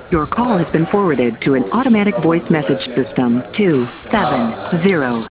Your call has been forwarded to an automatic voice message system. 270